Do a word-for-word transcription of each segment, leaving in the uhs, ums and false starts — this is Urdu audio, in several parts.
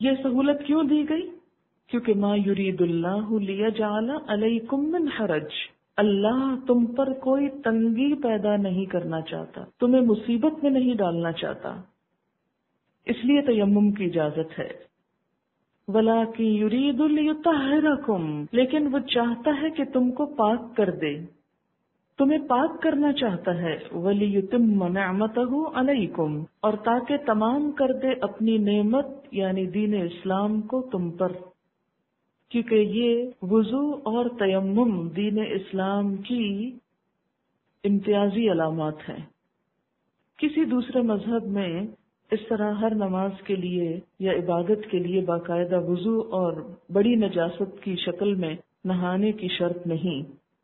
یہ سہولت کیوں دی گئی؟ کیونکہ ما یرید اللہ لیجعل علیکم من حرج، اللہ تم پر کوئی تنگی پیدا نہیں کرنا چاہتا، تمہیں مصیبت میں نہیں ڈالنا چاہتا، اس لیے تیمم کی اجازت ہے۔ وَلَٰكِن يُرِيدُ لِيُطَهِّرَكُمْ، لیکن وہ چاہتا ہے کہ تم کو پاک کر دے، تمہیں پاک کرنا چاہتا ہے۔ وَلِيُتِمَّ نِعْمَتَهُ عَلَيْكُمْ، اور تاکہ تمام کر دے اپنی نعمت یعنی دین اسلام کو تم پر، کیونکہ یہ وضو اور تیمم دین اسلام کی امتیازی علامات ہیں۔ کسی دوسرے مذہب میں اس طرح ہر نماز کے لیے یا عبادت کے لیے باقاعدہ وضو اور بڑی نجاست کی شکل میں نہانے کی شرط نہیں۔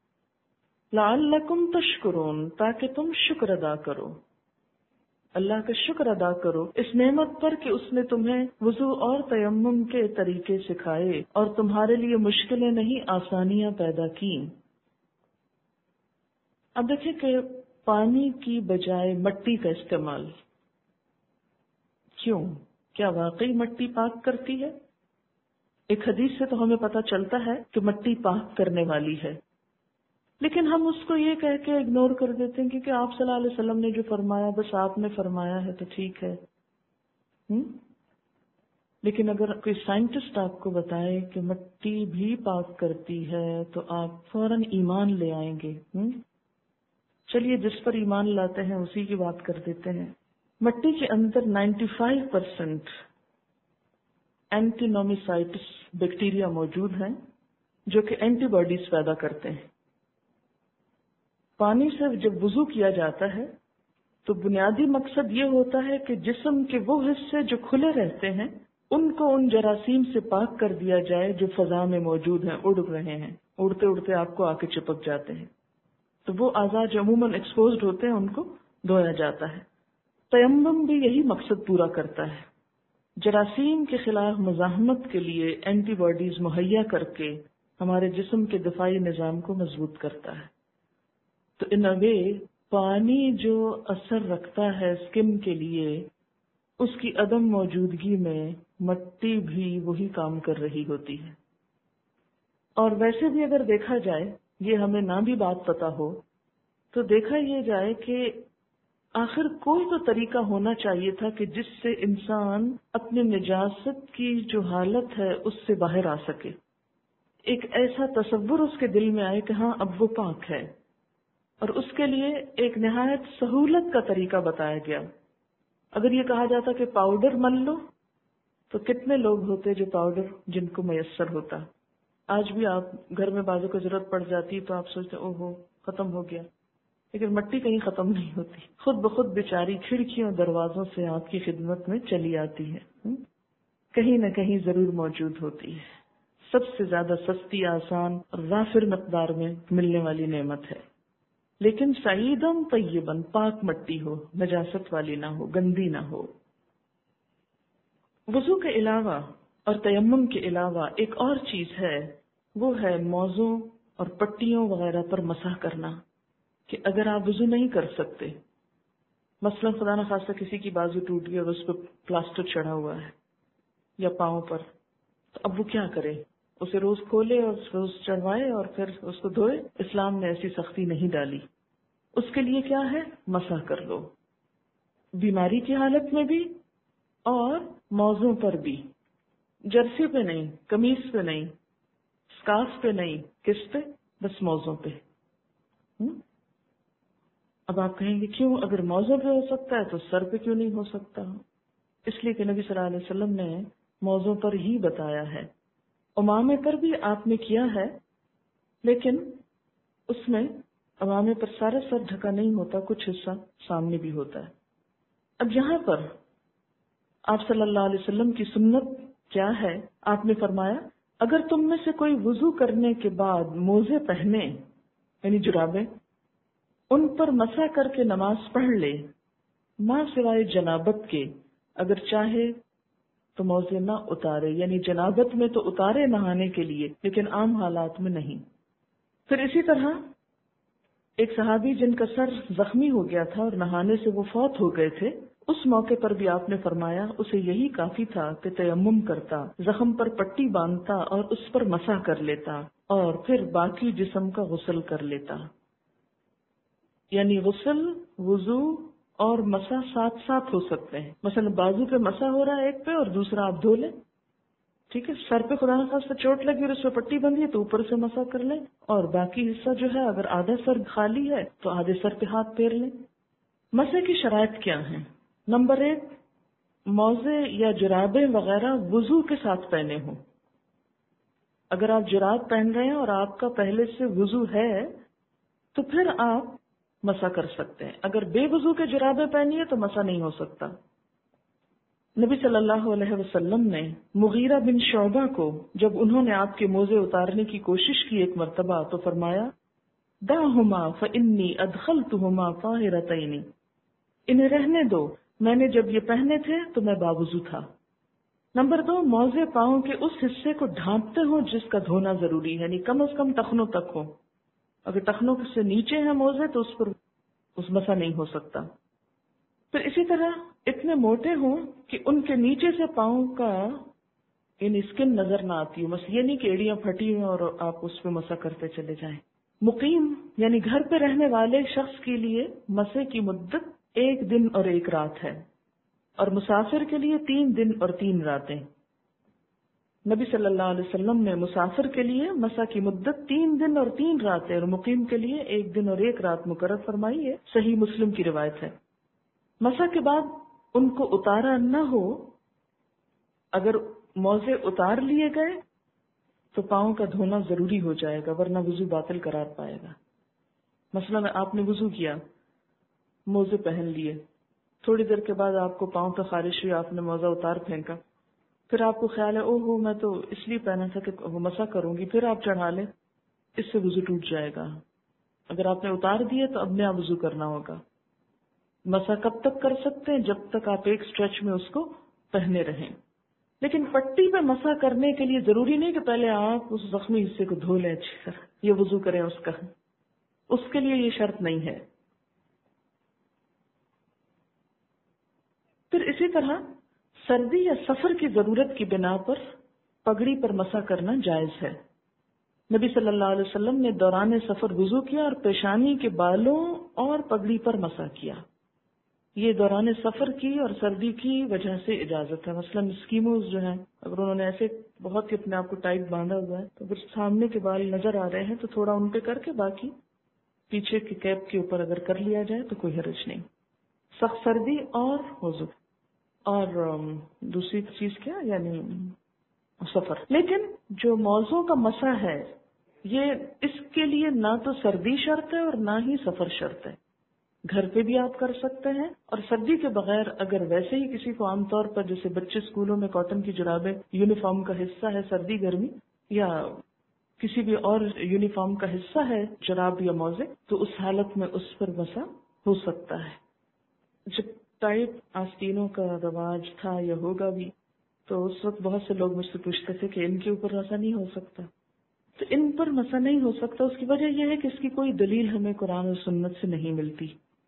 لعلکم تشکرون، تاکہ تم شکر ادا کرو، اللہ کا شکر ادا کرو اس نعمت پر کہ اس نے تمہیں وضو اور تیمم کے طریقے سکھائے اور تمہارے لیے مشکلیں نہیں آسانیاں پیدا کی۔ اب دیکھیں کہ پانی کی بجائے مٹی کا استعمال کیوں؟ کیا واقعی مٹی پاک کرتی ہے؟ ایک حدیث سے تو ہمیں پتہ چلتا ہے کہ مٹی پاک کرنے والی ہے، لیکن ہم اس کو یہ کہہ کے اگنور کر دیتے ہیں کیونکہ آپ صلی اللہ علیہ وسلم نے جو فرمایا بس آپ نے فرمایا ہے تو ٹھیک ہے۔ ہم؟ لیکن اگر کوئی سائنٹسٹ آپ کو بتائے کہ مٹی بھی پاک کرتی ہے تو آپ فوراً ایمان لے آئیں گے۔ ہم؟ چلیے جس پر ایمان لاتے ہیں اسی کی بات کر دیتے ہیں۔ مٹی کے اندر ninety five percent actinomycetes bacteria موجود ہیں جو کہ اینٹی باڈیز پیدا کرتے ہیں۔ پانی سے جب وضو کیا جاتا ہے تو بنیادی مقصد یہ ہوتا ہے کہ جسم کے وہ حصے جو کھلے رہتے ہیں ان کو ان جراثیم سے پاک کر دیا جائے جو فضا میں موجود ہیں، اڑ رہے ہیں، اڑتے اڑتے آپ کو آ کے چپک جاتے ہیں، تو وہ اعضاء جو عموماً ایکسپوزڈ ہوتے ہیں ان کو دھویا جاتا ہے۔ تیمم بھی یہی مقصد پورا کرتا ہے، جراثیم کے خلاف مزاحمت کے لیے اینٹی باڈیز مہیا کر کے ہمارے جسم کے دفاعی نظام کو مضبوط کرتا ہے۔ تو ان اے وے پانی جو اثر رکھتا ہے اسکن کے لیے، اس کی عدم موجودگی میں مٹی بھی وہی کام کر رہی ہوتی ہے۔ اور ویسے بھی اگر دیکھا جائے، یہ ہمیں نہ بھی بات پتہ ہو تو دیکھا یہ جائے کہ آخر کوئی تو طریقہ ہونا چاہیے تھا کہ جس سے انسان اپنی نجاست کی جو حالت ہے اس سے باہر آ سکے، ایک ایسا تصور اس کے دل میں آئے کہ ہاں اب وہ پاک ہے، اور اس کے لیے ایک نہایت سہولت کا طریقہ بتایا گیا۔ اگر یہ کہا جاتا کہ پاؤڈر مل لو تو کتنے لوگ ہوتے جو پاؤڈر جن کو میسر ہوتا۔ آج بھی آپ گھر میں بازو کو ضرورت پڑ جاتی تو آپ سوچتے او ہو ختم ہو گیا، لیکن مٹی کہیں ختم نہیں ہوتی، خود بخود بیچاری کھڑکیوں دروازوں سے آپ کی خدمت میں چلی آتی ہے، کہیں نہ کہیں ضرور موجود ہوتی ہے۔ سب سے زیادہ سستی، آسان اور وافر مقدار میں ملنے والی نعمت ہے، لیکن سعیدم طیبن، پاک مٹی ہو، نجاست والی نہ ہو، گندی نہ ہو۔ وضو کے علاوہ اور تیمم کے علاوہ ایک اور چیز ہے، وہ ہے موزوں اور پٹیوں وغیرہ پر مسح کرنا، کہ اگر آپ وضو نہیں کر سکتے، مثلا خدا نخواستہ کسی کی بازو ٹوٹ گئی اور اس پہ پلاسٹر چڑھا ہوا ہے یا پاؤں پر، تو اب وہ کیا کرے؟ اسے روز کھولے اور روز چڑھوائے اور پھر اس کو دھوئے؟ اسلام نے ایسی سختی نہیں ڈالی۔ اس کے لیے کیا ہے؟ مسح کر لو، بیماری کی حالت میں بھی اور موزوں پر بھی، جرسی پہ نہیں، قمیص پہ نہیں، سکارف پہ نہیں، کس پہ؟ بس موزوں پہ۔ اب آپ کہیں گے کیوں؟ اگر موزوں پہ ہو سکتا ہے تو سر پہ کیوں نہیں ہو سکتا؟ اس لیے کہ نبی صلی اللہ علیہ وسلم نے موزوں پر ہی بتایا ہے، امامے پر بھی آپ نے کیا ہے، لیکن اس میں امامے پر سارا سر ڈھکا نہیں ہوتا، کچھ حصہ سامنے بھی ہوتا ہے۔ اب یہاں پر آپ صلی اللہ علیہ وسلم کی سنت کیا ہے؟ آپ نے فرمایا اگر تم میں سے کوئی وضو کرنے کے بعد موزے پہنے، یعنی جرابیں، ان پر مسح کر کے نماز پڑھ لے، ماں سوائے جنابت کے، اگر چاہے تو موزے نہ اتارے، یعنی جنابت میں تو اتارے نہانے کے لیے لیکن عام حالات میں نہیں۔ پھر اسی طرح ایک صحابی جن کا سر زخمی ہو گیا تھا اور نہانے سے وہ فوت ہو گئے تھے، اس موقع پر بھی آپ نے فرمایا اسے یہی کافی تھا کہ تیمم کرتا، زخم پر پٹی باندھتا اور اس پر مسح کر لیتا اور پھر باقی جسم کا غسل کر لیتا. یعنی غسل، وضو اور مسح ساتھ ساتھ ہو سکتے ہیں. مثلا بازو پہ مسح ہو رہا ہے ایک پہ اور دوسرا آپ دھو لیں. ٹھیک ہے، سر پہ خدا نخواستہ چوٹ لگی اور اس پہ پٹی بندھی ہے تو اوپر سے مسح کر لیں، اور باقی حصہ جو ہے اگر آدھا سر خالی ہے تو آدھے سر پہ ہاتھ پھیر لیں. مسح کی شرائط کیا ہیں؟ نمبر ایک، موزے یا جرابیں وغیرہ وضو کے ساتھ پہنے ہوں. اگر آپ جراب پہن رہے ہیں اور آپ کا پہلے سے وضو ہے تو پھر آپ مسح کر سکتے ہیں. اگر بے وضو کے جرابیں پہنی ہے تو مسح نہیں ہو سکتا. نبی صلی اللہ علیہ وسلم نے مغیرہ بن شعبہ کو جب انہوں نے آپ کے موزے اتارنے کی کوشش کی ایک مرتبہ تو فرمایا دعہما فانی ادخلتہما طاہرتین، انہیں رہنے دو، میں نے جب یہ پہنے تھے تو میں باوضو تھا. نمبر دو، موزے پاؤں کے اس حصے کو ڈھانپتے ہوں جس کا دھونا ضروری ہے، یعنی کم از کم ٹخنوں تک ہو. اگر ٹخنوں سے نیچے ہیں موزے تو اس پر اس مسا نہیں ہو سکتا. پھر اسی طرح اتنے موٹے ہوں کہ ان کے نیچے سے پاؤں کا یعنی اسکن نظر نہ آتی ہو. بس یہ نہیں کہ ایڑیاں پھٹی ہوں اور آپ اس پہ مسا کرتے چلے جائیں. مقیم یعنی گھر پہ رہنے والے شخص کے لیے مسے کی مدت ایک دن اور ایک رات ہے، اور مسافر کے لیے تین دن اور تین راتیں. نبی صلی اللہ علیہ وسلم نے مسافر کے لیے مسا کی مدت تین دن اور تین راتیں اور مقیم کے لیے ایک دن اور ایک رات مقرر فرمائی ہے. صحیح مسلم کی روایت ہے. مسا کے بعد ان کو اتارا نہ ہو. اگر موزے اتار لیے گئے تو پاؤں کا دھونا ضروری ہو جائے گا ورنہ وضو باطل قرار پائے گا. مثلا آپ نے وضو کیا، موزے پہن لیے، تھوڑی دیر کے بعد آپ کو پاؤں پہ خارش ہوئی، آپ نے موزہ اتار پھینکا، پھر آپ کو خیال ہے او ہو میں تو اس لیے پہنا تھا کہ وہ مسا کروں گی، پھر آپ چڑھا لیں، اس سے وضو ٹوٹ جائے گا. اگر آپ نے اتار دیے تو اب نیا وضو کرنا ہوگا. مسا کب تک کر سکتے ہیں؟ جب تک آپ ایک سٹریچ میں اس کو پہنے رہیں. لیکن پٹی پہ مسا کرنے کے لیے ضروری نہیں کہ پہلے آپ اس زخمی حصے کو دھو لیں اچھی طرح، یہ وضو کریں اس کا، اس کے لیے یہ شرط نہیں ہے. پھر اسی طرح سردی یا سفر کی ضرورت کی بنا پر پگڑی پر مسا کرنا جائز ہے. نبی صلی اللہ علیہ وسلم نے دوران سفر وضو کیا اور پیشانی کے بالوں اور پگڑی پر مسا کیا. یہ دوران سفر کی اور سردی کی وجہ سے اجازت ہے. مثلا اسکیموز جو ہیں اگر انہوں نے ایسے بہت ہی اپنے آپ کو ٹائٹ باندھا ہوا ہے تو اگر سامنے کے بال نظر آ رہے ہیں تو تھوڑا ان پہ کر کے باقی پیچھے کی کیپ کے اوپر اگر کر لیا جائے تو کوئی حرج نہیں. سخت سردی اور وضو اور دوسری چیز کیا یعنی سفر. لیکن جو موضوع کا مسا ہے یہ اس کے لیے نہ تو سردی شرط ہے اور نہ ہی سفر شرط ہے. گھر پہ بھی آپ کر سکتے ہیں، اور سردی کے بغیر اگر ویسے ہی کسی کو عام طور پر جیسے بچے اسکولوں میں کاٹن کی جرابیں یونیفارم کا حصہ ہے سردی گرمی، یا کسی بھی اور یونیفارم کا حصہ ہے جراب یا موزے، تو اس حالت میں اس پر مسا ہو سکتا ہے. جب ٹائٹ آستینوں کا رواج تھا یا ہوگا بھی تو اس وقت بہت سے لوگ مجھ سے پوچھتے تھے کہ ان کے اوپر مسا نہیں ہو سکتا. تو ان پر مسا نہیں ہو سکتا، اس کی وجہ یہ ہے کہ اس کی کوئی دلیل ہمیں قرآن اور سنت سے نہیں ملتی.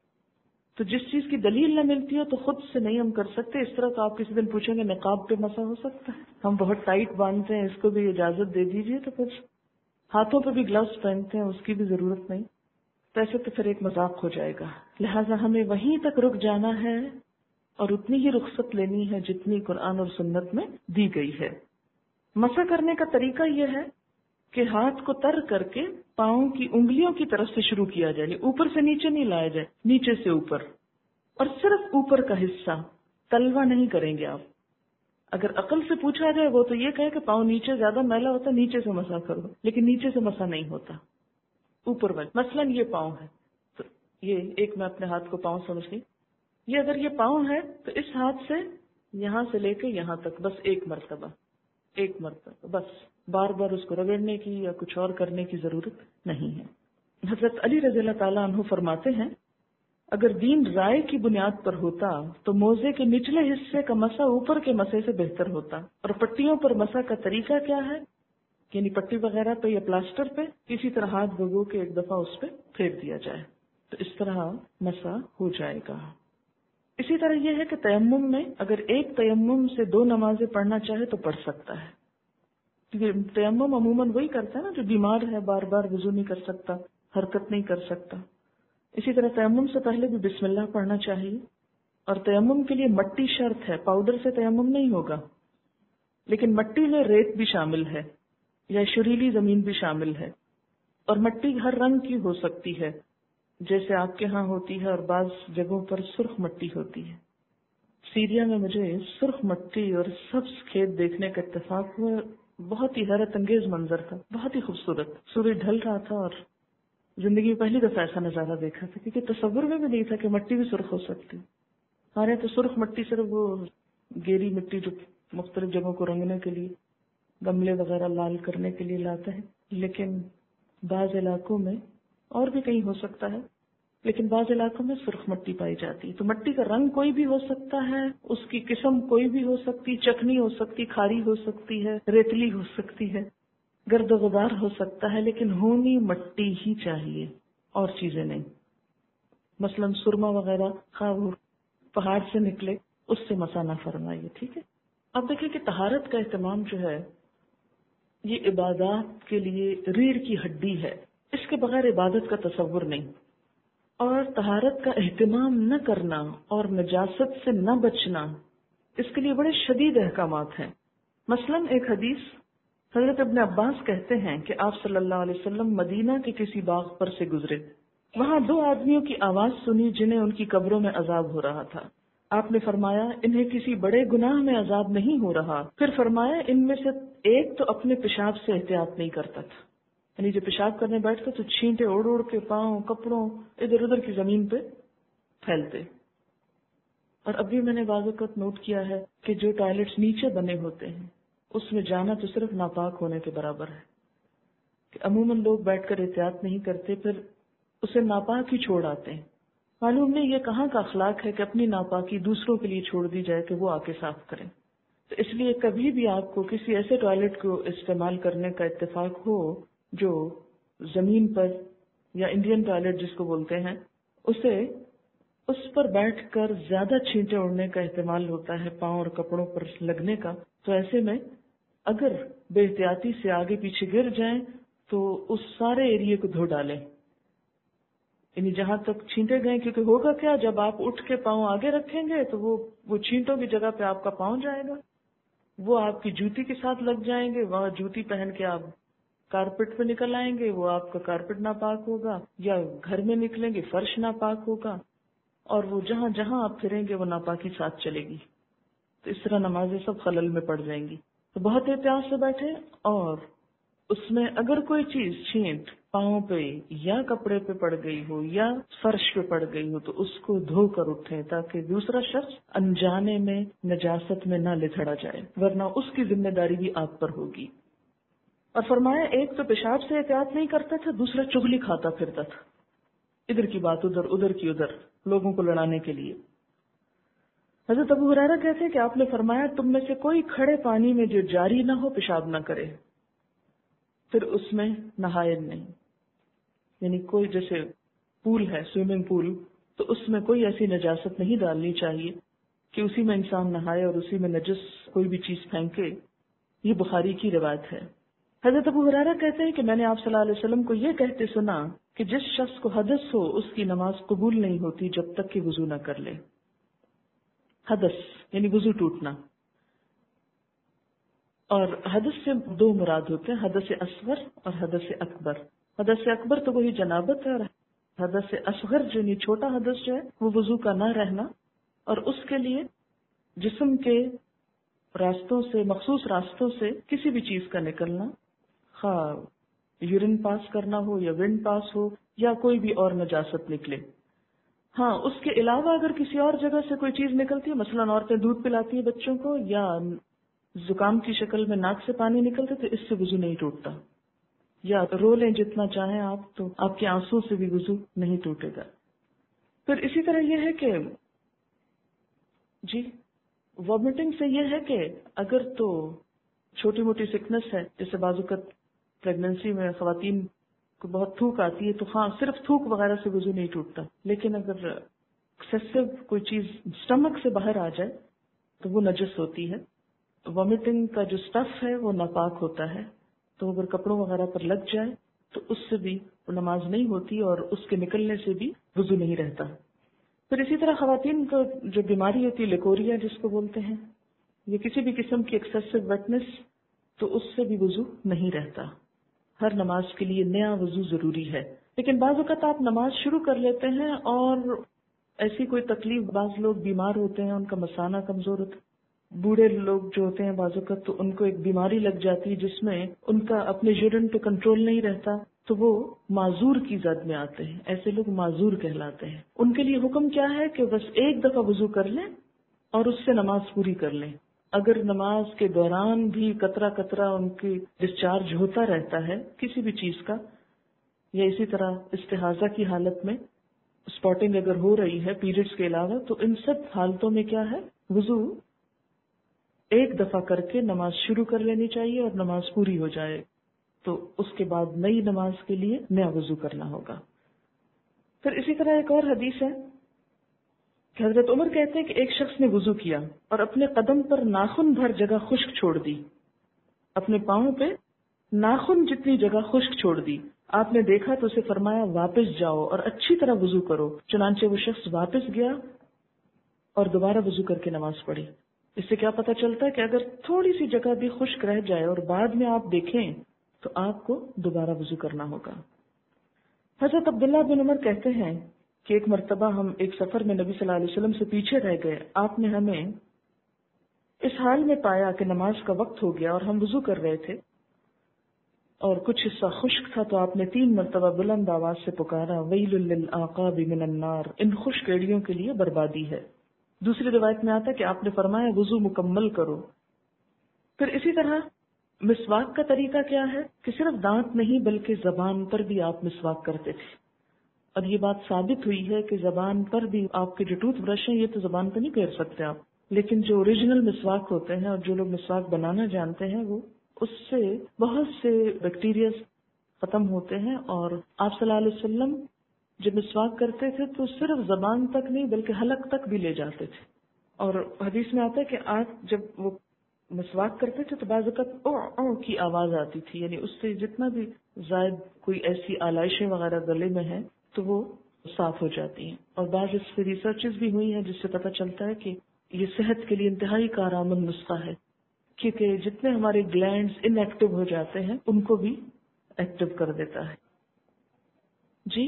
تو جس چیز کی دلیل نہ ملتی ہو تو خود سے نہیں ہم کر سکتے. اس طرح تو آپ کسی دن پوچھیں گے نقاب پہ مسا ہو سکتا ہے؟ ہم بہت ٹائٹ باندھتے ہیں، اس کو بھی اجازت دے دیجیے. تو پھر ہاتھوں پہ بھی گلوز پہنتے ہیں، اس کی بھی ضرورت نہیں. تو ایسے تو پھر ایک مذاق ہو جائے گا. لہٰذا ہمیں وہیں تک رک جانا ہے اور اتنی ہی رخصت لینی ہے جتنی قرآن اور سنت میں دی گئی ہے. مسح کرنے کا طریقہ یہ ہے کہ ہاتھ کو تر کر کے پاؤں کی انگلیوں کی طرف سے شروع کیا جائے، یعنی اوپر سے نیچے نہیں لایا جائے، نیچے سے اوپر، اور صرف اوپر کا حصہ، تلوا نہیں کریں گے آپ. اگر عقل سے پوچھا جائے وہ تو یہ کہے کہ پاؤں نیچے زیادہ میلا ہوتا ہے نیچے سے مسح کرو، لیکن نیچے سے مسح نہیں ہوتا، اوپر والے. مثلاً یہ پاؤں ہے تو یہ ایک میں اپنے ہاتھ کو پاؤں سمجھ لی، یہ اگر یہ پاؤں ہے تو اس ہاتھ سے یہاں سے لے کے یہاں تک بس ایک مرتبہ ایک مرتبہ بس، بار بار اس کو رگڑنے کی یا کچھ اور کرنے کی ضرورت نہیں ہے. حضرت علی رضی اللہ تعالیٰ عنہ فرماتے ہیں اگر دین رائے کی بنیاد پر ہوتا تو موزے کے نچلے حصے کا مسح اوپر کے مسح سے بہتر ہوتا. اور پٹیوں پر مسح کا طریقہ کیا ہے؟ یعنی پٹی وغیرہ پہ یا پلاسٹر پہ کسی طرح ہاتھ بھگو کے ایک دفعہ اس پہ پھیر دیا جائے تو اس طرح مسح ہو جائے گا. اسی طرح یہ ہے کہ تیمم میں اگر ایک تیمم سے دو نمازیں پڑھنا چاہے تو پڑھ سکتا ہے، کیونکہ تیمم عموماً وہی کرتا ہے نا جو بیمار ہے، بار بار وضو نہیں کر سکتا، حرکت نہیں کر سکتا۔ اسی طرح تیمم سے پہلے بھی بسم اللہ پڑھنا چاہیے، اور تیمم کے لیے مٹی شرط ہے، پاؤڈر سے تیمم نہیں ہوگا، لیکن مٹی میں ریت بھی شامل ہے یا شریلی زمین بھی شامل ہے، اور مٹی ہر رنگ کی ہو سکتی ہے، جیسے آپ کے ہاں ہوتی ہے، اور بعض جگہوں پر سرخ مٹی ہوتی ہے۔ سیریا میں مجھے سرخ مٹی اور سبز کھیت دیکھنے کا اتفاق ہوا، بہت ہی حیرت انگیز منظر تھا، بہت ہی خوبصورت۔ سورج ڈھل رہا تھا اور زندگی میں پہلی دفعہ ایسا نظارہ دیکھا تھا، کیونکہ تصور میں بھی نہیں تھا کہ مٹی بھی سرخ ہو سکتی۔ ہمارے تو سرخ مٹی صرف وہ گیری مٹی جو مختلف جگہوں کو رنگنے کے لیے، گملے وغیرہ لال کرنے کے لیے لاتا ہے، لیکن بعض علاقوں میں اور بھی کہیں ہو سکتا ہے، لیکن بعض علاقوں میں سرخ مٹی پائی جاتی ہے۔ تو مٹی کا رنگ کوئی بھی ہو سکتا ہے، اس کی قسم کوئی بھی ہو سکتی، چکنی ہو سکتی، کھاری ہو سکتی ہے، ریتلی ہو سکتی ہے، گرد و غبار ہو سکتا ہے، لیکن ہونی مٹی ہی چاہیے اور چیزیں نہیں۔ مثلاً سرما وغیرہ خواہ وہ پہاڑ سے نکلے، اس سے مسا نہ فرمائیے، ٹھیک ہے۔ اب دیکھیں کہ طہارت کا اہتمام جو ہے یہ عبادات کے لیے ریڑھ کی ہڈی ہے، اس کے بغیر عبادت کا تصور نہیں۔ اور طہارت کا اہتمام نہ کرنا اور نجاست سے نہ بچنا، اس کے لیے بڑے شدید احکامات ہیں۔ مثلاً ایک حدیث، حضرت ابن عباس کہتے ہیں کہ آپ صلی اللہ علیہ وسلم مدینہ کے کسی باغ پر سے گزرے، وہاں دو آدمیوں کی آواز سنی جنہیں ان کی قبروں میں عذاب ہو رہا تھا۔ آپ نے فرمایا انہیں کسی بڑے گناہ میں عذاب نہیں ہو رہا، پھر فرمایا ان میں سے ایک تو اپنے پیشاب سے احتیاط نہیں کرتا تھا، یعنی جو پیشاب کرنے بیٹھتے تو چھینٹے اڑ اڑ کے پاؤں کپڑوں ادھر ادھر کی زمین پہ پھیلتے۔ اور ابھی میں نے بعض اوقات نوٹ کیا ہے کہ جو ٹوائلٹس نیچے بنے ہوتے ہیں اس میں جانا تو صرف ناپاک ہونے کے برابر ہے، کہ عموماً لوگ بیٹھ کر احتیاط نہیں کرتے، پھر اسے ناپاک ہی چھوڑ آتے ہیں۔ معلوم نہیں یہ کہاں کا اخلاق ہے کہ اپنی ناپاکی دوسروں کے لیے چھوڑ دی جائے کہ وہ آ کے صاف کریں۔ تو اس لیے کبھی بھی آپ کو کسی ایسے ٹوائلٹ کو استعمال کرنے کا اتفاق ہو جو زمین پر یا انڈین ٹوائلٹ جس کو بولتے ہیں، اسے اس پر بیٹھ کر زیادہ چھینٹے اڑنے کا احتمال ہوتا ہے، پاؤں اور کپڑوں پر لگنے کا، تو ایسے میں اگر بے احتیاطی سے آگے پیچھے گر جائیں تو اس سارے ایریے کو دھو ڈالیں، یعنی جہاں تک چھینٹے گئے، کیونکہ ہوگا کیا جب آپ اٹھ کے پاؤں آگے رکھیں گے تو وہ وہ چھینٹوں کی جگہ پہ آپ کا پاؤں جائے گا، وہ آپ کی جوتی کے ساتھ لگ جائیں گے، وہاں جوتی پہن کے آپ کارپیٹ پہ نکل آئیں گے، وہ آپ کا کارپیٹ ناپاک ہوگا، یا گھر میں نکلیں گے فرش ناپاک ہوگا، اور وہ جہاں جہاں آپ پھریں گے وہ ناپاکی ساتھ چلے گی، تو اس طرح نمازیں سب خلل میں پڑ جائیں گی۔ تو بہت احتیاط سے بیٹھے، اور اس میں اگر کوئی چیز چھینٹ پاؤں پہ یا کپڑے پہ پڑ گئی ہو یا فرش پہ پڑ گئی ہو تو اس کو دھو کر اٹھیں، تاکہ دوسرا شخص انجانے میں نجاست میں نہ لتھڑا جائے، ورنہ اس کی ذمہ داری بھی آپ پر ہوگی۔ اور فرمایا ایک تو پیشاب سے احتیاط نہیں کرتا تھا، دوسرا چغلی کھاتا پھرتا تھا، ادھر کی بات ادھر، ادھر کی ادھر، لوگوں کو لڑانے کے لیے۔ حضرت ابو ہریرہ کہتے ہیں کہ آپ نے فرمایا تم میں سے کوئی کھڑے پانی میں جو جاری نہ ہو پیشاب نہ کرے، پھر اس میں نہائے نہیں، یعنی کوئی جیسے پول ہے، سوئمنگ پول، تو اس میں کوئی ایسی نجاست نہیں ڈالنی چاہیے کہ اسی میں انسان نہائے اور اسی میں نجس کوئی بھی چیز پھینکے۔ یہ بخاری کی روایت ہے۔ حضرت ابو ہریرہ کہتے ہیں کہ میں نے آپ صلی اللہ علیہ وسلم کو یہ کہتے سنا کہ جس شخص کو حدث ہو اس کی نماز قبول نہیں ہوتی جب تک کہ وضو نہ کر لے۔ حدث یعنی وضو ٹوٹنا، اور حدث سے دو مراد ہوتے ہیں، حدث اصغر اور حدث اکبر۔ حدث اکبر تو وہی جنابت ہے، اور حدث اصغر جو یعنی چھوٹا حدث جو ہے وہ وضو کا نہ رہنا، اور اس کے لیے جسم کے راستوں سے، مخصوص راستوں سے کسی بھی چیز کا نکلنا، خواہ یورین پاس کرنا ہو یا ونڈ پاس ہو یا کوئی بھی اور نجاست نکلے۔ ہاں اس کے علاوہ اگر کسی اور جگہ سے کوئی چیز نکلتی ہے، مثلاً عورتیں دودھ پلاتی ہیں بچوں کو، یا زکام کی شکل میں ناک سے پانی نکلتے، تو اس سے وضو نہیں ٹوٹتا، یا رو لیں جتنا چاہیں آپ، تو آپ کے آنسو سے بھی وضو نہیں ٹوٹے گا۔ پھر اسی طرح یہ ہے کہ جی وامٹنگ سے یہ ہے کہ اگر تو چھوٹی موٹی سکنس ہے، جیسے بعض اوقات پریگننسی میں خواتین کو بہت تھوک آتی ہے، تو ہاں صرف تھوک وغیرہ سے وضو نہیں ٹوٹتا، لیکن اگر ایکسیسو کوئی چیز اسٹمک سے باہر آ جائے تو وہ نجس ہوتی ہے. وامٹنگ کا جو اسٹف ہے وہ ناپاک ہوتا ہے، تو اگر کپڑوں وغیرہ پر لگ جائے تو اس سے بھی نماز نہیں ہوتی اور اس کے نکلنے سے بھی وضو نہیں رہتا. پھر اسی طرح خواتین کو جو بیماری ہوتی ہے لیکوریا جس کو بولتے ہیں، یا کسی بھی قسم کی ایکسیسو ویٹنس، تو اس سے بھی وضو نہیں رہتا. ہر نماز کے لیے نیا وضو ضروری ہے. لیکن بعض اوقات آپ نماز شروع کر لیتے ہیں اور ایسی کوئی تکلیف، بعض لوگ بیمار ہوتے ہیں، ان کا مثانہ کمزور ہوتا ہے، بوڑھے لوگ جو ہوتے ہیں بعض اوقات تو ان کو ایک بیماری لگ جاتی ہے جس میں ان کا اپنے یورین پہ کنٹرول نہیں رہتا، تو وہ معذور کی زد میں آتے ہیں. ایسے لوگ معذور کہلاتے ہیں. ان کے لیے حکم کیا ہے کہ بس ایک دفعہ وضو کر لیں اور اس سے نماز پوری کر لیں. اگر نماز کے دوران بھی قطرہ قطرہ ان کی ڈسچارج ہوتا رہتا ہے کسی بھی چیز کا، یا اسی طرح استحاضہ کی حالت میں اسپاٹنگ اگر ہو رہی ہے پیریڈز کے علاوہ، تو ان سب حالتوں میں کیا ہے، وضو ایک دفعہ کر کے نماز شروع کر لینی چاہیے اور نماز پوری ہو جائے تو اس کے بعد نئی نماز کے لیے نیا وضو کرنا ہوگا. پھر اسی طرح ایک اور حدیث ہے کہ حضرت عمر کہتے ہیں کہ ایک شخص نے وضو کیا اور اپنے قدم پر ناخن بھر جگہ خشک چھوڑ دی، اپنے پاؤں پہ ناخن جتنی جگہ خشک چھوڑ دی. آپ نے دیکھا تو اسے فرمایا واپس جاؤ اور اچھی طرح وضو کرو. چنانچہ وہ شخص واپس گیا اور دوبارہ وضو کر کے نماز پڑھی. اس سے کیا پتہ چلتا ہے کہ اگر تھوڑی سی جگہ بھی خشک رہ جائے اور بعد میں آپ دیکھیں تو آپ کو دوبارہ وضو کرنا ہوگا. حضرت عبداللہ بن عمر کہتے ہیں کہ ایک مرتبہ ہم ایک سفر میں نبی صلی اللہ علیہ وسلم سے پیچھے رہ گئے. آپ نے ہمیں اس حال میں پایا کہ نماز کا وقت ہو گیا اور ہم وضو کر رہے تھے اور کچھ حصہ خشک تھا، تو آپ نے تین مرتبہ بلند آواز سے پکارا، ویل للعقاب من النار، ان خشک ایڑیوں کے لیے بربادی ہے. دوسری روایت میں آتا ہے کہ آپ نے فرمایا وضو مکمل کرو. پھر اسی طرح مسواک کا طریقہ کیا ہے کہ صرف دانت نہیں بلکہ زبان پر بھی آپ مسواک کرتے تھے. اور یہ بات ثابت ہوئی ہے کہ زبان پر بھی آپ کے جو ٹوتھ برش ہیں یہ تو زبان پہ نہیں پھیر سکتے آپ، لیکن جو اوریجنل مسواک ہوتے ہیں اور جو لوگ مسواک بنانا جانتے ہیں وہ اس سے بہت سے بیکٹیریاز ختم ہوتے ہیں. اور آپ صلی اللہ علیہ وسلم جب مسواک کرتے تھے تو صرف زبان تک نہیں بلکہ حلق تک بھی لے جاتے تھے. اور حدیث میں آتا ہے کہ آپ جب وہ مسواک کرتے تھے تو بعض اوقات او او کی آواز آتی تھی، یعنی اس سے جتنا بھی زائد کوئی ایسی آلائشیں وغیرہ گلے میں ہیں تو وہ صاف ہو جاتی ہیں. اور بعض اس پہ ریسرچز بھی ہوئی ہیں جس سے پتہ چلتا ہے کہ یہ صحت کے لیے انتہائی کارآمد نسخہ ہے، کیونکہ جتنے ہمارے گلینڈز ان ایکٹیو ہو جاتے ہیں ان کو بھی ایکٹیو کر دیتا ہے. جی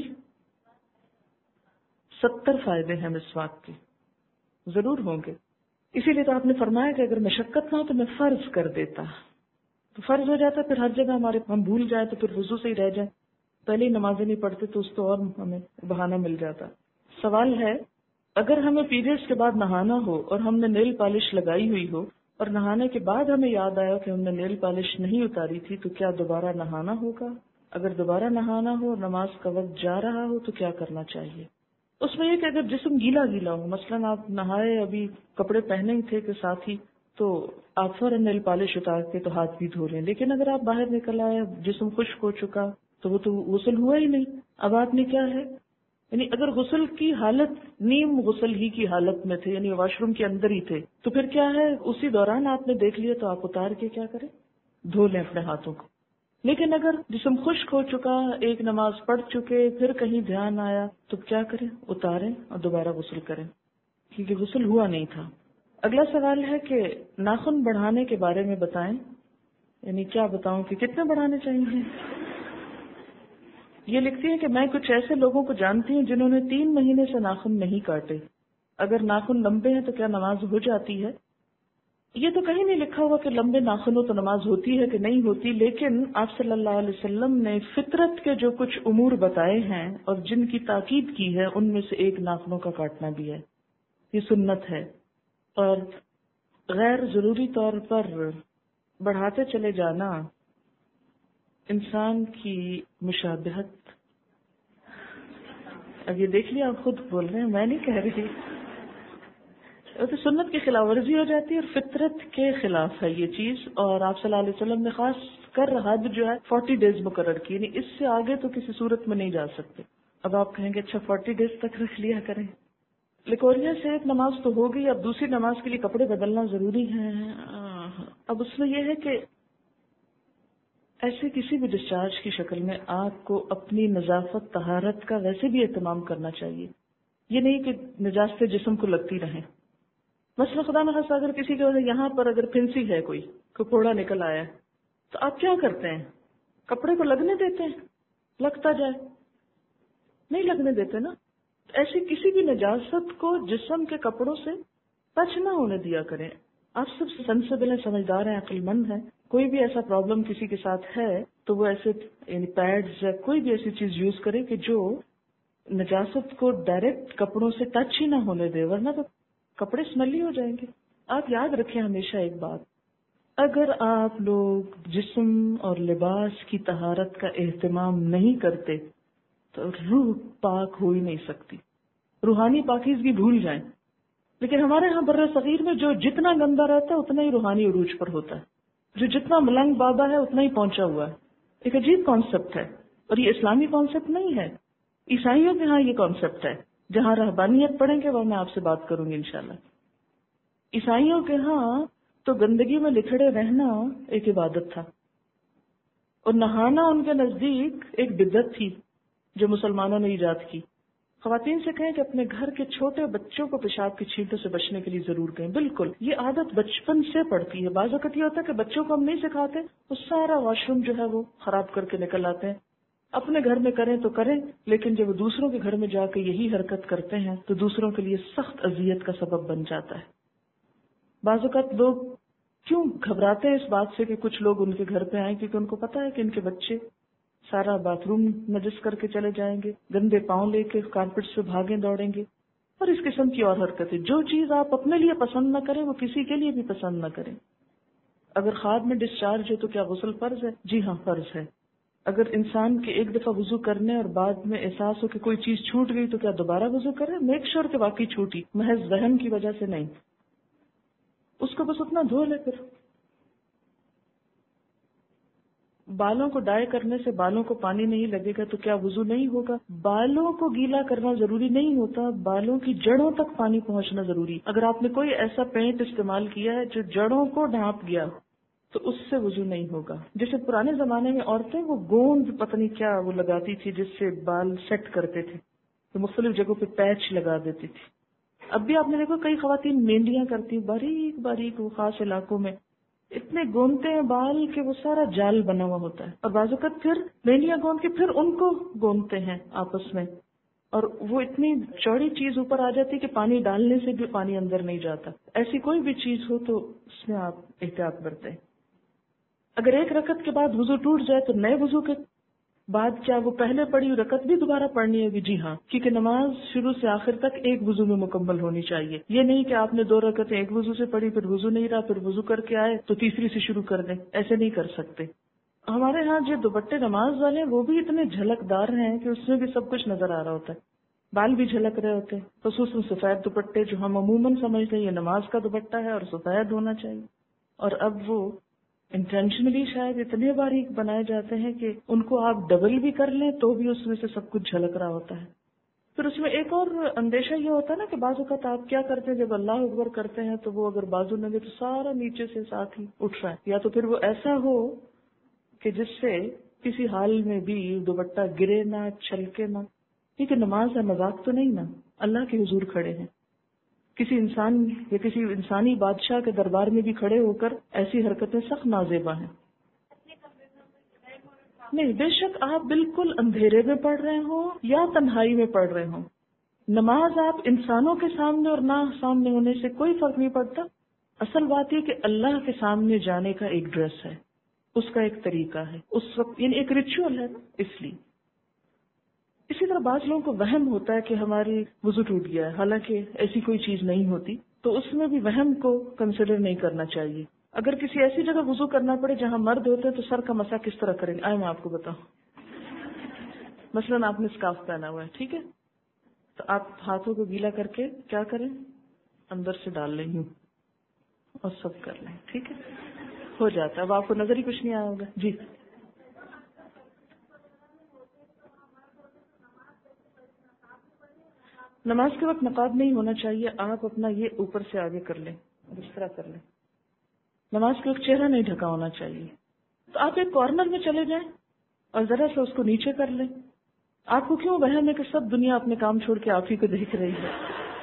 ستر فائدے ہیں مسواک کے، ضرور ہوں گے. اسی لیے تو آپ نے فرمایا کہ اگر مشقت نہ ہو تو میں فرض کر دیتا. تو فرض ہو جاتا ہے پھر ہر جگہ ہمارے ہم بھول جائیں تو پھر وضو سے ہی رہ جائیں، پہلے ہی نمازیں نہیں پڑھتے تو اس تو اور ہمیں بہانہ مل جاتا. سوال ہے اگر ہمیں پیریڈز کے بعد نہانا ہو اور ہم نے نیل پالش لگائی ہوئی ہو اور نہانے کے بعد ہمیں یاد آیا کہ ہم نے نیل پالش نہیں اتاری تھی تو کیا دوبارہ نہانا ہوگا؟ اگر دوبارہ نہانا ہو اور نماز کا وقت جا رہا ہو تو کیا کرنا چاہیے؟ اس میں یہ کہ اگر جسم گیلا گیلا ہو، مثلاً آپ نہائے ابھی کپڑے پہنے ہی تھے کہ ساتھ ہی، تو آپ فوراً نیل پالش اتار کے تو ہاتھ بھی دھو لیں. لیکن اگر آپ باہر نکل آئے جسم خشک ہو چکا تو وہ تو غسل ہوا ہی نہیں. اب آپ نے کیا ہے، یعنی اگر غسل کی حالت نیم غسل ہی کی حالت میں تھے، یعنی واش روم کے اندر ہی تھے، تو پھر کیا ہے اسی دوران آپ نے دیکھ لیا تو آپ اتار کے کیا کریں، دھو لیں اپنے ہاتھوں کو. لیکن اگر جسم خشک ہو چکا، ایک نماز پڑھ چکے، پھر کہیں دھیان آیا تو کیا کریں، اتاریں اور دوبارہ غسل کریں کیونکہ غسل ہوا نہیں تھا. اگلا سوال ہے کہ ناخن بڑھانے کے بارے میں بتائیں، یعنی کیا بتاؤں کہ کتنے بڑھانے چاہیے. یہ لکھتی ہے کہ میں کچھ ایسے لوگوں کو جانتی ہوں جنہوں نے تین مہینے سے ناخن نہیں کاٹے. اگر ناخن لمبے ہیں تو کیا نماز ہو جاتی ہے؟ یہ تو کہیں نہیں لکھا ہوا کہ لمبے ناخن ہو تو نماز ہوتی ہے کہ نہیں ہوتی، لیکن آپ صلی اللہ علیہ وسلم نے فطرت کے جو کچھ امور بتائے ہیں اور جن کی تاکید کی ہے ان میں سے ایک ناخنوں کا کاٹنا بھی ہے. یہ سنت ہے. اور غیر ضروری طور پر بڑھاتے چلے جانا انسان کی مشابہت، اب یہ دیکھ لیا آپ خود بول رہے ہیں، میں نہیں کہہ رہی، تو سنت کی خلاف ورزی ہو جاتی ہے اور فطرت کے خلاف ہے یہ چیز. اور آپ صلی اللہ علیہ وسلم نے خاص کر حد جو ہے فورٹی ڈیز مقرر کی، یعنی اس سے آگے تو کسی صورت میں نہیں جا سکتے. اب آپ کہیں گے اچھا فورٹی ڈیز تک رکھ لیا کریں، لکوریا سے ایک نماز تو ہو گئی، اب دوسری نماز کے لیے کپڑے بدلنا ضروری ہے۔ اب اس میں یہ ہے کہ ایسے کسی بھی ڈسچارج کی شکل میں آپ کو اپنی نظافت طہارت کا ویسے بھی اہتمام کرنا چاہیے، یہ نہیں کہ نجاستیں جسم کو لگتی رہیں۔ مثلا خدا نخواستہ اگر کسی کے یہاں پر اگر پھنسی ہے، کوئی کوئی پھوڑا نکل آیا ہے، تو آپ کیا کرتے ہیں؟ کپڑے کو لگنے دیتے ہیں؟ لگتا جائے، نہیں لگنے دیتے نا۔ ایسی کسی بھی نجاست کو جسم کے کپڑوں سے ٹچ نہ ہونے دیا کریں۔ آپ سب سینسیبل ہیں، سمجھدار ہیں، عقل مند ہیں، کوئی بھی ایسا پرابلم کسی کے ساتھ ہے تو وہ ایسے یعنی پیڈز یا کوئی بھی ایسی چیز یوز کرے کہ جو نجاست کو ڈائریکٹ کپڑوں سے ٹچ ہی نہ ہونے دے، ورنہ تو کپڑے اسمیلی ہو جائیں گے۔ آپ یاد رکھیں ہمیشہ ایک بات، اگر آپ لوگ جسم اور لباس کی طہارت کا اہتمام نہیں کرتے تو روح پاک ہو ہی نہیں سکتی، روحانی پاکیزگی بھول جائیں۔ لیکن ہمارے ہاں بر صغیر میں جو جتنا گندا رہتا ہے اتنا ہی روحانی عروج پر ہوتا ہے، جو جتنا ملنگ بابا ہے اتنا ہی پہنچا ہوا ہے۔ ایک عجیب کانسیپٹ ہے، اور یہ اسلامی کانسیپٹ نہیں ہے، عیسائیوں کے ہاں یہ کانسیپٹ ہے۔ جہاں رہبانیت پڑھیں گے وہ میں آپ سے بات کروں گی انشاءاللہ۔ عیسائیوں کے ہاں تو گندگی میں لکھڑے رہنا ایک عبادت تھا، اور نہانا ان کے نزدیک ایک بدعت تھی جو مسلمانوں نے ایجاد کی۔ خواتین سے کہیں کہ اپنے گھر کے چھوٹے بچوں کو پیشاب کی چھینٹوں سے بچنے کے لیے ضرور کہیں۔ بالکل یہ عادت بچپن سے پڑتی ہے۔ بعض اوقات یہ ہوتا ہے کہ بچوں کو ہم نہیں سکھاتے، وہ سارا واش روم جو ہے وہ خراب کر کے نکل آتے ہیں۔ اپنے گھر میں کریں تو کریں، لیکن جب وہ دوسروں کے گھر میں جا کے یہی حرکت کرتے ہیں تو دوسروں کے لیے سخت اذیت کا سبب بن جاتا ہے۔ بعض اوقات لوگ کیوں گھبراتے ہیں اس بات سے کہ کچھ لوگ ان کے گھر پہ آئیں، کیونکہ ان کو پتا ہے کہ ان کے بچے سارا باتھ روم نجس کر کے چلے جائیں گے، گندے پاؤں لے کے کارپٹ سے بھاگیں دوڑیں گے، اور اس قسم کی اور حرکتیں۔ جو چیز آپ اپنے لیے پسند نہ کریں وہ کسی کے لیے بھی پسند نہ کریں۔ اگر خواب میں ڈسچارج ہے تو کیا غسل فرض ہے؟ جی ہاں فرض ہے۔ اگر انسان کے ایک دفعہ وضو کرنے اور بعد میں احساس ہو کہ کوئی چیز چھوٹ گئی تو کیا دوبارہ وضو کرے؟ میک شور کہ واقعی چھوٹی، محض ذہن کی وجہ سے نہیں، اس کو بس اتنا دھو لے۔ پھر بالوں کو ڈائی کرنے سے بالوں کو پانی نہیں لگے گا تو کیا وضو نہیں ہوگا؟ بالوں کو گیلا کرنا ضروری نہیں ہوتا، بالوں کی جڑوں تک پانی پہنچنا ضروری۔ اگر آپ نے کوئی ایسا پینٹ استعمال کیا ہے جو جڑوں کو ڈھانپ گیا تو اس سے وضو نہیں ہوگا۔ جیسے پرانے زمانے میں عورتیں وہ گوند پتہ نہیں کیا وہ لگاتی تھی جس سے بال سیٹ کرتے تھے، تو مختلف جگہوں پہ پیچ لگا دیتی تھی۔ اب بھی آپ نے دیکھو کئی خواتین مہندیاں کرتی، باریک باریک وہ خاص علاقوں میں اتنے گونتے ہیں بال کہ وہ سارا جال بنا ہوا ہوتا ہے، اور بعض اوقات پھر مہندیاں گوند کے پھر ان کو گونتے ہیں آپس میں، اور وہ اتنی چوڑی چیز اوپر آ جاتی کہ پانی ڈالنے سے بھی پانی اندر نہیں جاتا۔ ایسی کوئی بھی چیز ہو تو اس میں آپ احتیاط برتیں۔ اگر ایک رکعت کے بعد وضو ٹوٹ جائے تو نئے وضو کے بعد کیا وہ پہلے پڑھی ہوئی رکعت بھی دوبارہ پڑھنی ہوگی؟ جی ہاں، کیونکہ نماز شروع سے آخر تک ایک وضو میں مکمل ہونی چاہیے۔ یہ نہیں کہ آپ نے دو رکعتیں ایک وضو سے پڑھی، پھر وضو نہیں رہا، پھر وضو کر کے آئے تو تیسری سے شروع کر دیں، ایسے نہیں کر سکتے۔ ہمارے ہاں جو دوپٹے نماز والے ہیں وہ بھی اتنے جھلکدار ہیں کہ اس میں بھی سب کچھ نظر آ رہا ہوتا ہے، بال بھی جھلک رہے ہوتے ہیں، خصوصاً سفید دوپٹے جو ہم عموماً سمجھتے ہیں یہ نماز کا دوپٹہ ہے اور سفید ہونا چاہیے، اور اب وہ انٹینشنلی شاید اتنے باریک بنائے جاتے ہیں کہ ان کو آپ ڈبل بھی کر لیں تو بھی اس میں سے سب کچھ جھلک رہا ہوتا ہے۔ پھر اس میں ایک اور اندیشہ یہ ہوتا ہے نا کہ بعض اوقات آپ کیا کرتے ہیں، جب اللہ اکبر کرتے ہیں تو وہ اگر بازو نگے تو سارا نیچے سے ساتھ ہی اٹھ رہا ہے، یا تو پھر وہ ایسا ہو کہ جس سے کسی حال میں بھی دوپٹہ گرے نہ، چھلکے نہ۔ ٹھیک ہے، نماز ہے، مذاق تو نہیں نا، اللہ کے حضور کھڑے ہیں، کسی انسان یا کسی انسانی بادشاہ کے دربار میں بھی کھڑے ہو کر ایسی حرکتیں سخت نازیبا ہیں۔ نہیں، بے شک آپ بالکل اندھیرے میں پڑھ رہے ہوں یا تنہائی میں پڑھ رہے ہوں، نماز آپ انسانوں کے سامنے اور نہ سامنے ہونے سے کوئی فرق نہیں پڑتا۔ اصل بات یہ کہ اللہ کے سامنے جانے کا ایک ڈریس ہے، اس کا ایک طریقہ ہے، اس وقت یعنی ایک ریچول ہے نا، اس لیے۔ اسی طرح بعض لوگوں کو وہم ہوتا ہے کہ ہماری وضو ٹوٹ گیا ہے، حالانکہ ایسی کوئی چیز نہیں ہوتی، تو اس میں بھی وہم کو کنسیڈر نہیں کرنا چاہیے۔ اگر کسی ایسی جگہ وضو کرنا پڑے جہاں مرد ہوتے ہیں تو سر کا مسح کس طرح کریں گے؟ آئے میں آپ کو بتاؤں۔ مثلاً آپ نے اسکارف پہنا ہوا ہے، ٹھیک ہے، تو آپ ہاتھوں کو گیلا کر کے کیا کریں؟ اندر سے ڈال لیں یوں اور سب کر لیں، ٹھیک ہے، ہو جاتا ہے۔ اب آپ کو نظر ہی کچھ نہیں آیا ہوگا۔ جی نماز کے وقت نقاب نہیں ہونا چاہیے. آپ اپنا یہ اوپر سے آگے کر لیں اور اس طرح کر لیں. نماز کے وقت چہرہ نہیں ڈھکا ہونا چاہیے. تو آپ ایک کارنر میں چلے جائیں اور ذرا سا اس کو نیچے کر لیں. آپ کو کیوں وہم ہے کہ سب دنیا اپنے کام چھوڑ کے آپ ہی کو دیکھ رہی ہے؟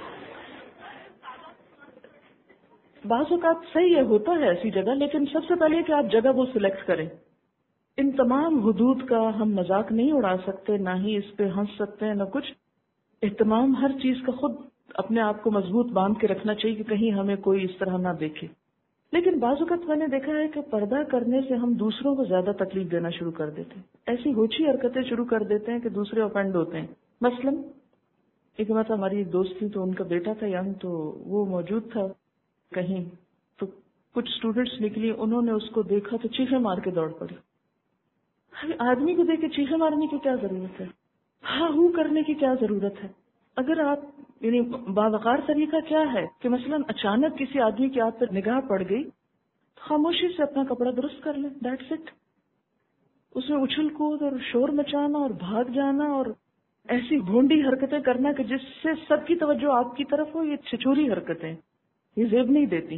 بعض اوقات صحیح ہے، ہوتا ہے ایسی جگہ، لیکن سب سے پہلے کہ آپ جگہ وہ سلیکٹ کریں. ان تمام حدود کا ہم مذاق نہیں اڑا سکتے، نہ ہی اس پہ ہنس سکتے ہیں، نہ کچھ. اہتمام ہر چیز کا خود اپنے آپ کو مضبوط باندھ کے رکھنا چاہیے کہ کہیں ہمیں کوئی اس طرح نہ دیکھے. لیکن بعض اوقات میں نے دیکھا ہے کہ پردہ کرنے سے ہم دوسروں کو زیادہ تکلیف دینا شروع کر دیتے ہیں. ایسی ہوچی حرکتیں شروع کر دیتے ہیں کہ دوسرے اوفینڈ ہوتے ہیں. مثلاً ایک مرتبہ ہماری ایک دوست تھی، تو ان کا بیٹا تھا ینگ، تو وہ موجود تھا کہیں، تو کچھ اسٹوڈینٹس نکلی، انہوں نے اس کو دیکھا تو چیخیں مار کے دوڑ پڑی. آدمی کو دیکھ کے چیخیں مارنے کی کیا ضرورت ہے؟ ہاں ہو کرنے کی کیا ضرورت ہے؟ اگر آپ یعنی باوقار طریقہ کیا ہے کہ مثلاً اچانک کسی آدمی کی آپ پر نگاہ پڑ گئی تو خاموشی سے اپنا کپڑا درست کر لیں، دیٹس اٹ. اس میں اچھل کود اور شور مچانا اور بھاگ جانا اور ایسی بھونڈی حرکتیں کرنا کہ جس سے سب کی توجہ آپ کی طرف ہو، یہ چھچوری حرکتیں، یہ زیب نہیں دیتی.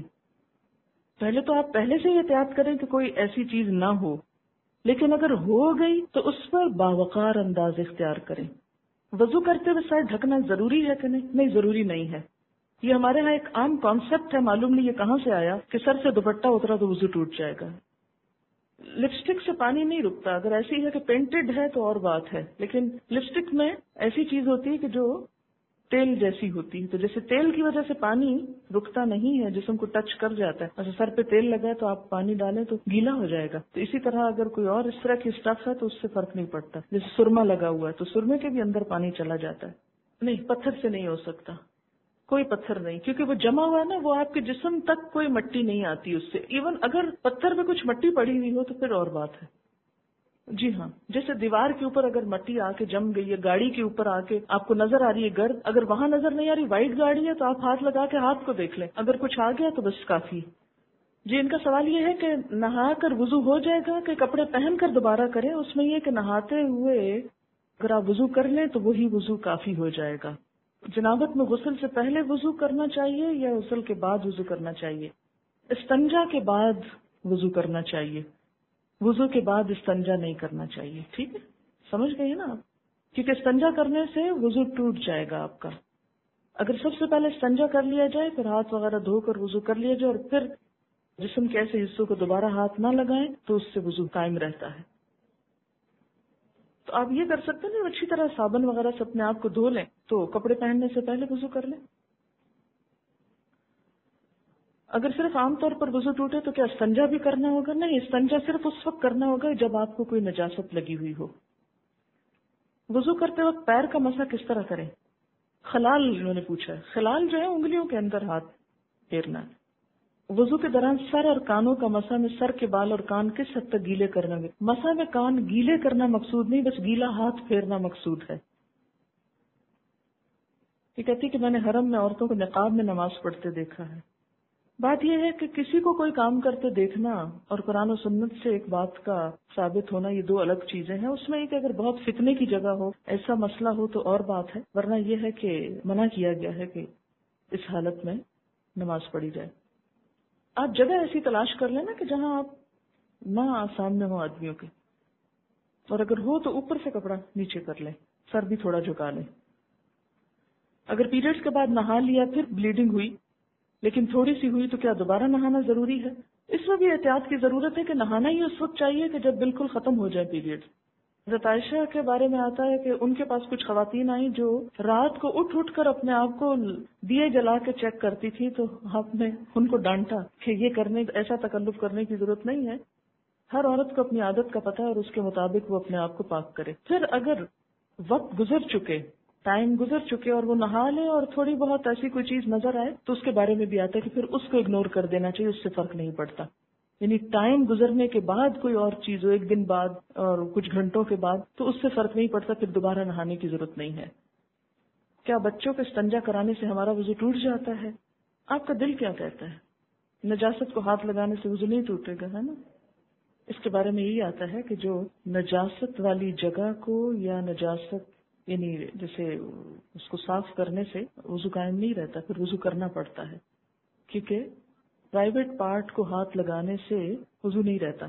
پہلے تو آپ پہلے سے ہی احتیاط کریں کہ کوئی ایسی چیز نہ ہو، لیکن اگر ہو گئی تو اس پر باوقار انداز اختیار کریں. وضو کرتے ہوئے سر ڈھکنا ضروری ہے کہ نہیں؟ نہیں، ضروری نہیں ہے. یہ ہمارے ہاں ایک عام کانسیپٹ ہے، معلوم نہیں یہ کہاں سے آیا کہ سر سے دوپٹہ اترا تو وضو ٹوٹ جائے گا. لپسٹک سے پانی نہیں رکتا. اگر ایسی ہے کہ پینٹڈ ہے تو اور بات ہے، لیکن لپسٹک میں ایسی چیز ہوتی ہے کہ جو تیل جیسی ہوتی ہے، تو جیسے تیل کی وجہ سے پانی رکتا نہیں ہے، جسم کو ٹچ کر جاتا ہے. اچھا سر پہ تیل لگا ہے تو آپ پانی ڈالیں تو گیلا ہو جائے گا. تو اسی طرح اگر کوئی اور اس طرح کی اسٹف ہے تو اس سے فرق نہیں پڑتا. جیسے سرما لگا ہوا ہے تو سرمے کے بھی اندر پانی چلا جاتا ہے. نہیں، پتھر سے نہیں ہو سکتا، کوئی پتھر نہیں، کیونکہ وہ جمع ہوا ہے نا، وہ آپ کے جسم تک کوئی مٹی نہیں آتی اس سے. ایون اگر پتھر پہ کچھ مٹی پڑی ہوئی ہو تو پھر اور بات ہے. جی ہاں، جیسے دیوار کے اوپر اگر مٹی آ کے جم گئی ہے، گاڑی کے اوپر آ کے آپ کو نظر آ رہی ہے گرد، اگر وہاں نظر نہیں آ رہی، وائٹ گاڑی ہے، تو آپ ہاتھ لگا کے ہاتھ کو دیکھ لیں، اگر کچھ آ گیا تو بس کافی. جی، ان کا سوال یہ ہے کہ نہا کر وضو ہو جائے گا کہ کپڑے پہن کر دوبارہ کریں؟ اس میں یہ کہ نہاتے ہوئے اگر آپ وضو کر لیں تو وہی وضو کافی ہو جائے گا. جنابت میں غسل سے پہلے وضو کرنا چاہیے یا غسل کے بعد وضو کرنا چاہیے؟ استنجا کے بعد وضو کرنا چاہیے، وضو کے بعد استنجا نہیں کرنا چاہیے. ٹھیک ہے، سمجھ گئے نا آپ؟ کیونکہ استنجا کرنے سے وضو ٹوٹ جائے گا آپ کا. اگر سب سے پہلے استنجا کر لیا جائے، پھر ہاتھ وغیرہ دھو کر وضو کر لیا جائے، اور پھر جسم کے ایسے حصوں کو دوبارہ ہاتھ نہ لگائیں تو اس سے وضو قائم رہتا ہے. تو آپ یہ کر سکتے ہیں، اچھی طرح صابن وغیرہ سے اپنے آپ کو دھو لیں تو کپڑے پہننے سے پہلے وضو کر لیں. اگر صرف عام طور پر وضو ٹوٹے تو کیا استنجا بھی کرنا ہوگا؟ نہیں، استنجا صرف اس وقت کرنا ہوگا جب آپ کو کوئی نجاست لگی ہوئی ہو. وضو کرتے وقت پیر کا مسح کس طرح کریں؟ خلال انہوں نے پوچھا ہے. خلال جو ہے انگلیوں کے اندر ہاتھ پھیرنا ہے. وضو کے دوران سر اور کانوں کا مسح میں سر کے بال اور کان کس حد تک گیلے کرنا ہے؟ مسح میں کان گیلے کرنا مقصود نہیں، بس گیلا ہاتھ پھیرنا مقصود ہے. یہ کہتی کہ میں نے حرم میں عورتوں کو نقاب میں نماز پڑھتے دیکھا ہے. بات یہ ہے کہ کسی کو کوئی کام کرتے دیکھنا اور قرآن و سنت سے ایک بات کا ثابت ہونا، یہ دو الگ چیزیں ہیں. اس میں ایک اگر بہت فتنے کی جگہ ہو، ایسا مسئلہ ہو تو اور بات ہے، ورنہ یہ ہے کہ منع کیا گیا ہے کہ اس حالت میں نماز پڑھی جائے. آپ جگہ ایسی تلاش کر لیں نا کہ جہاں آپ نہ سامنے ہو آدمیوں کے، اور اگر ہو تو اوپر سے کپڑا نیچے کر لیں، سر بھی تھوڑا جھکا لیں. اگر پیریڈز کے بعد نہا لیا پھر بلیڈنگ ہوئی لیکن تھوڑی سی ہوئی تو کیا دوبارہ نہانا ضروری ہے؟ اس میں بھی احتیاط کی ضرورت ہے کہ نہانا ہی اس وقت چاہیے کہ جب بالکل ختم ہو جائے پیریڈ. حضرت عائشہ کے بارے میں آتا ہے کہ ان کے پاس کچھ خواتین آئیں جو رات کو اٹھ اٹھ کر اپنے آپ کو دیے جلا کے چیک کرتی تھی، تو آپ نے ان کو ڈانٹا کہ یہ کرنے ایسا تکلف کرنے کی ضرورت نہیں ہے. ہر عورت کو اپنی عادت کا پتہ ہے اور اس کے مطابق وہ اپنے آپ کو پاک کرے. پھر اگر وقت گزر چکے، ٹائم گزر چکے اور وہ نہا لے اور تھوڑی بہت ایسی کوئی چیز نظر آئے تو اس کے بارے میں بھی آتا ہے کہ پھر اس کو اگنور کر دینا چاہیے، اس سے فرق نہیں پڑتا. یعنی ٹائم گزرنے کے بعد کوئی اور چیز ہو، ایک دن بعد اور کچھ گھنٹوں کے بعد، تو اس سے فرق نہیں پڑتا، پھر دوبارہ نہانے کی ضرورت نہیں ہے. کیا بچوں کو استنجا کرانے سے ہمارا وضو ٹوٹ جاتا ہے؟ آپ کا دل کیا کہتا ہے؟ نجاست کو ہاتھ لگانے سے وضو نہیں ٹوٹے گا، ہے نا؟ اس کے بارے میں یہی آتا ہے کہ جو نجاست والی جگہ کو یا نجاست یعنی جیسے اس کو صاف کرنے سے وضو قائم نہیں رہتا، پھر وضو کرنا پڑتا ہے، کیونکہ پرائیویٹ پارٹ کو ہاتھ لگانے سے وضو نہیں رہتا.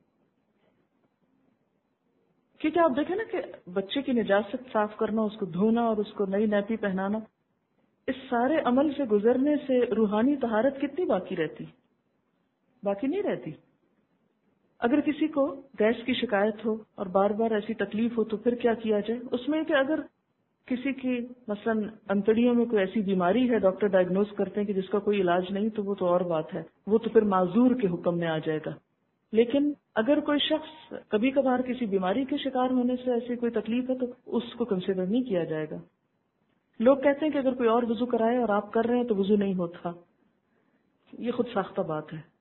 کیونکہ آپ دیکھیں نا کہ بچے کی نجاست صاف کرنا، اس کو دھونا اور اس کو نئی نیپی پہنانا، اس سارے عمل سے گزرنے سے روحانی طہارت کتنی باقی رہتی؟ باقی نہیں رہتی. اگر کسی کو گیس کی شکایت ہو اور بار بار ایسی تکلیف ہو تو پھر کیا کیا جائے؟ اس میں کہ اگر کسی کی مثلا انتڑیوں میں کوئی ایسی بیماری ہے، ڈاکٹر ڈائگنوز کرتے ہیں کہ جس کا کوئی علاج نہیں، تو وہ تو اور بات ہے، وہ تو پھر معذور کے حکم میں آ جائے گا. لیکن اگر کوئی شخص کبھی کبھار کسی بیماری کے شکار ہونے سے ایسی کوئی تکلیف ہے تو اس کو کنسیڈر نہیں کیا جائے گا. لوگ کہتے ہیں کہ اگر کوئی اور وضو کرائے اور آپ کر رہے ہیں تو وضو نہیں ہوتا. یہ خود ساختہ بات ہے.